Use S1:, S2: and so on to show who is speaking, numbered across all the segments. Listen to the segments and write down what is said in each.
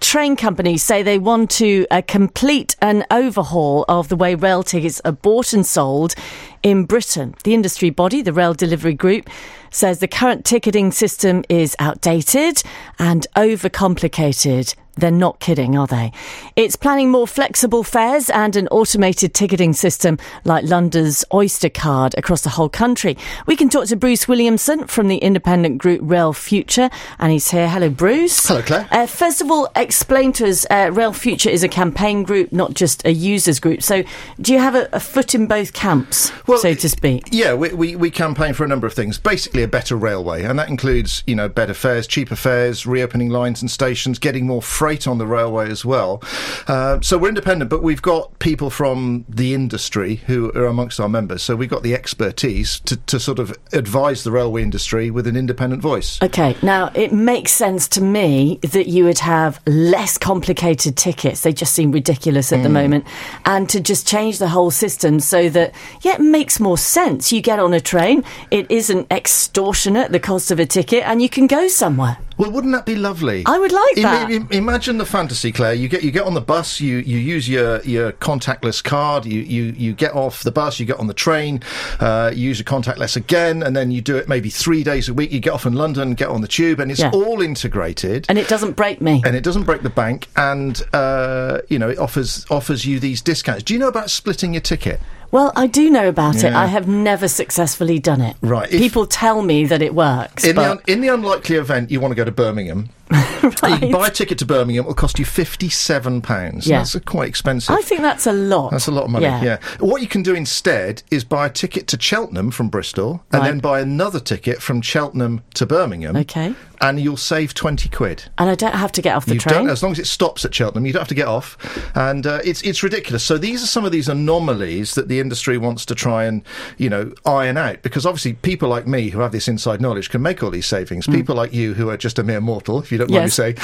S1: train companies say they want to complete an overhaul of the way rail tickets are bought and sold in Britain. The industry body, the Rail Delivery Group, says the current ticketing system is outdated and overcomplicated. They're not kidding, are they? It's planning more flexible fares and an automated ticketing system like London's Oyster card across the whole country. We can talk to Bruce Williamson from the independent group Rail Future, and he's here. Hello, Bruce.
S2: Hello, Claire.
S1: First of all, explain to us, Rail Future is a campaign group, not just a users group. So do you have a foot in both camps, so to speak?
S2: Yeah, we campaign for a number of things. Basically, a better railway, and that includes, better fares, cheaper fares, reopening lines and stations, getting more freight on the railway as well. So we're independent, but we've got people from the industry who are amongst our members. So we've got the expertise to sort of advise the railway industry with an independent voice.
S1: OK, now it makes sense to me that you would have less complicated tickets. They just seem ridiculous at the moment. And to just change the whole system so that, it makes more sense. You get on a train, it isn't extortionate, the cost of a ticket, and you can go somewhere.
S2: Well, wouldn't that be lovely?
S1: I would like that.
S2: Imagine the fantasy, Claire. You get on the bus, you use your contactless card, you get off the bus, you get on the train, you use your contactless again, and then you do it maybe 3 days a week. You get off in London, get on the tube, and it's all integrated.
S1: And it doesn't break me.
S2: And it doesn't break the bank, and it offers you these discounts. Do you know about splitting your ticket?
S1: Well, I do know about it. I have never successfly done it.
S2: Right.
S1: People tell me that it works.
S2: In the unlikely event you want to go to Birmingham,
S1: right.
S2: You can buy a ticket to Birmingham. It'll cost you £57.
S1: Yeah.
S2: That's quite expensive.
S1: I think that's a lot.
S2: That's a lot of money, yeah. What you can do instead is buy a ticket to Cheltenham from Bristol and then buy another ticket from Cheltenham to Birmingham.
S1: OK.
S2: And you'll save £20.
S1: And I don't have to get off the train?
S2: As long as it stops at Cheltenham, you don't have to get off. And it's ridiculous. So these are some of these anomalies that the industry wants to try and, iron out. Because obviously people like me who have this inside knowledge can make all these savings. People like you who are just a mere mortal, if you don't mind me saying,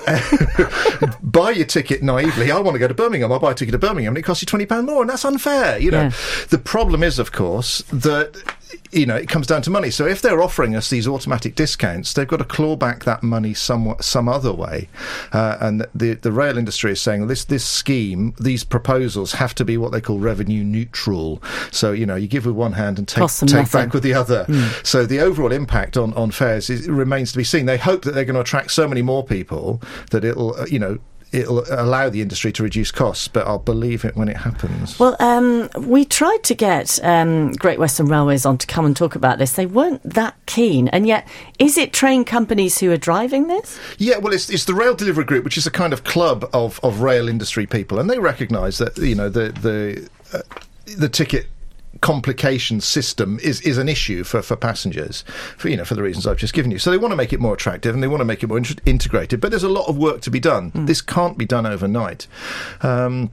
S2: buy your ticket naively. I want to go to Birmingham. I'll buy a ticket to Birmingham and it costs you £20 more. And that's unfair. The problem is, of course, that it comes down to money. So if they're offering us these automatic discounts, they've got to claw back that money some other way. And the rail industry is saying this scheme, these proposals have to be what they call revenue neutral. So, you give with one hand and take back with the other. So the overall impact on fares remains to be seen. They hope that they're going to attract so many more people that it'll allow the industry to reduce costs, but I'll believe it when it happens.
S1: Well, we tried to get Great Western Railways on to come and talk about this. They weren't that keen, and yet, is it train companies who are driving this? Yeah,
S2: well, it's the Rail Delivery Group, which is a kind of club of rail industry people, and they recognise that, the ticket complication system is an issue for passengers for the reasons I've just given you. So they want to make it more attractive and they want to make it more integrated, but there's a lot of work to be done. This can't be done overnight. The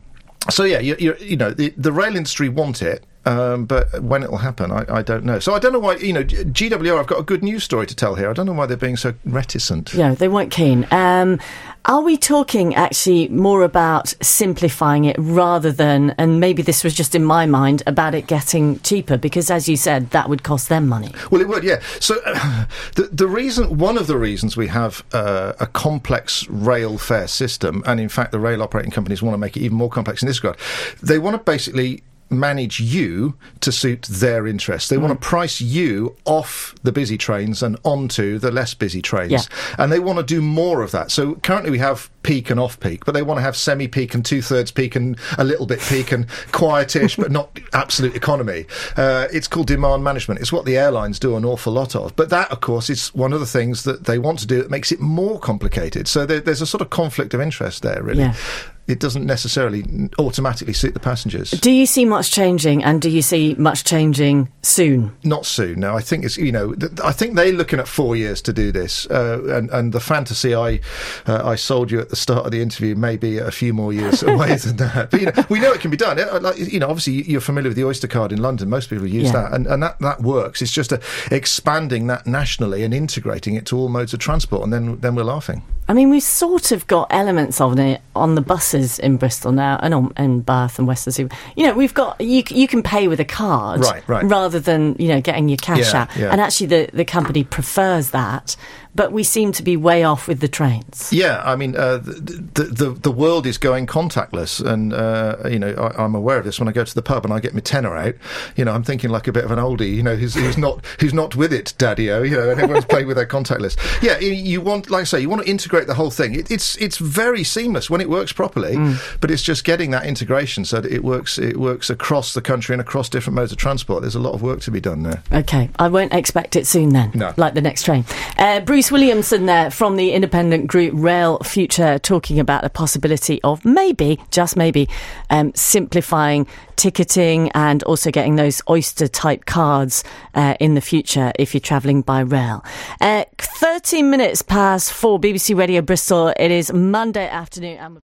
S2: rail industry want it. But when it will happen, I don't know. So I don't know why, GWR, I've got a good news story to tell here. I don't know why they're being so reticent.
S1: Yeah, they weren't keen. Are we talking actually more about simplifying it rather than, and maybe this was just in my mind, about it getting cheaper? Because as you said, that would cost them money.
S2: Well, it would, yeah. So one of the reasons we have a complex rail fare system, and in fact the rail operating companies want to make it even more complex in this regard, they want to basically manage you to suit their interests. They want to price you off the busy trains and onto the less busy trains. Yeah. And they want to do more of that. So currently we have peak and off-peak, but they want to have semi-peak and two-thirds peak and a little bit peak and quietish, but not absolute economy. It's called demand management. It's what the airlines do an awful lot of. But that, of course, is one of the things that they want to do that makes it more complicated. So there's a sort of conflict of interest there, really. Yeah. It doesn't necessarily automatically suit the passengers.
S1: Do you see much changing, and do you see much changing soon?
S2: Not soon. No, I think it's I think they're looking at 4 years to do this, and the fantasy I sold you at the start of the interview may be a few more years away than that. But we know it can be done. Obviously you're familiar with the Oyster card in London. Most people use that, and that works. It's just expanding that nationally and integrating it to all modes of transport, and then we're laughing.
S1: I mean, we've sort of got elements of it on the buses in Bristol now, and in Bath and Western Super. We've got you can pay with a card,
S2: right,
S1: rather than getting your cash out.
S2: Yeah.
S1: And actually, the company prefers that. but we seem to be way off with the trains.
S2: Yeah, I mean, the world is going contactless, and I'm aware of this. When I go to the pub and I get my tenner out, I'm thinking like a bit of an oldie, who's not with it, daddy-o, and everyone's playing with their contactless. Yeah, you want, like I say, you want to integrate the whole thing. It's very seamless when it works properly, but it's just getting that integration so that it works across the country and across different modes of transport. There's a lot of work to be done there.
S1: OK, I won't expect it soon then,
S2: no.
S1: Like the next train. Bruce Williamson there from the independent group Rail Future, talking about the possibility of maybe, just maybe, simplifying ticketing and also getting those Oyster-type cards in the future if you're travelling by rail. 13 minutes past 4, BBC Radio Bristol. It is Monday afternoon.